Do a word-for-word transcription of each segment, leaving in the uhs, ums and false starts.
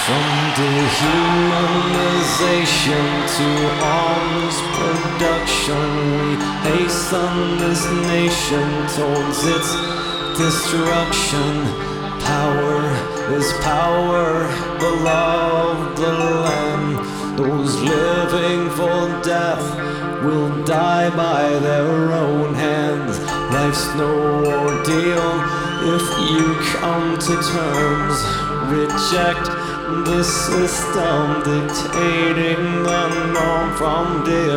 From dehumanization to arms production, we hasten this nation towards its destruction. Power is power, the law of the land. Those living for death will die by their own hands. Life's no ordeal if you come to terms. Reject the system dictating the norm. From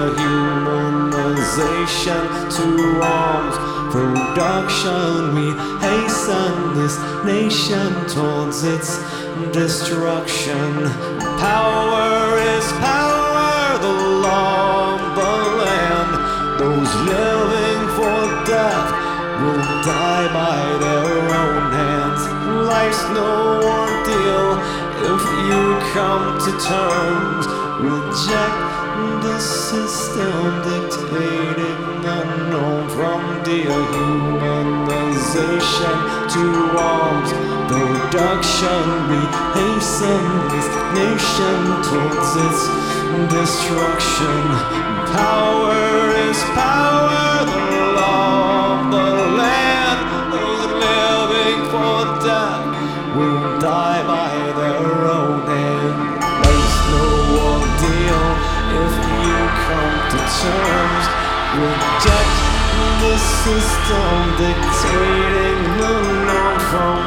dehumanization to arms production, we hasten this nation towards its destruction. Power is power, the law of the land. Those living for death will die by their own hands. Life's no ordeal if you come to terms. Reject the system dictating the norm. From dehumanization to arms production, we hasten this nation towards its destruction. Power is power, the law of the land. Those living for death will die by their own hand. Life's no ordeal if you come to terms. Reject the system dictating the norm. From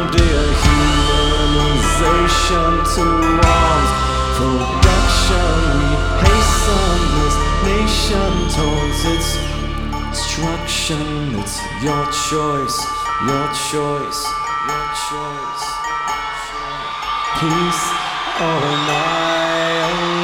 dehumanization to arms production, we hasten this nation towards its destruction. It's your choice, your choice, your choice. Peace or annihilation.